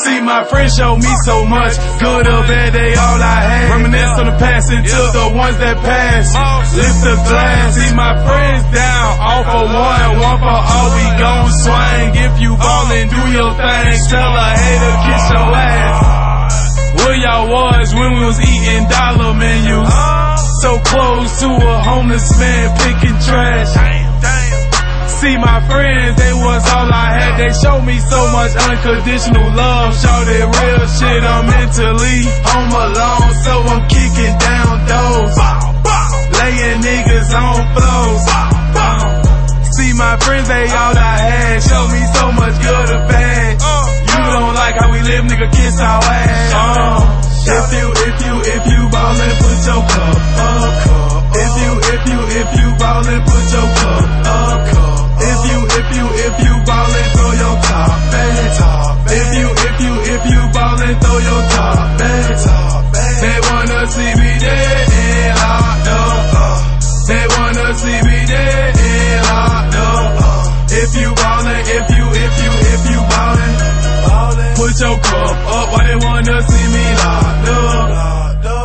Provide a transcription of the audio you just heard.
See, my friends showed me so much, good or bad, they all I had. Reminisce on the past until the ones that passed. Lift the glass, see my friends down, all for one for all. We gon' swing. If you ballin', do your thing. Tell a hater, kiss your ass. Where y'all was when we was eating dollar menus? So close to a homeless man picking trash. See my friends, they was all I had. They showed me so much unconditional love. Showed it real shit, I'm mentally home alone, so I'm kicking down doors, laying niggas on floors. See my friends, they all I had. Showed me so much good or bad. You don't like how we live, nigga, kiss our ass. If you ballin', put your cup up. If you ballin', put your cup up. If you ballin', throw your top back. If you ballin', throw your top back. They wanna see me dead and locked up. They wanna see me dead and locked up. If you ballin', if you ballin', put your cup up. Why they wanna see me locked up?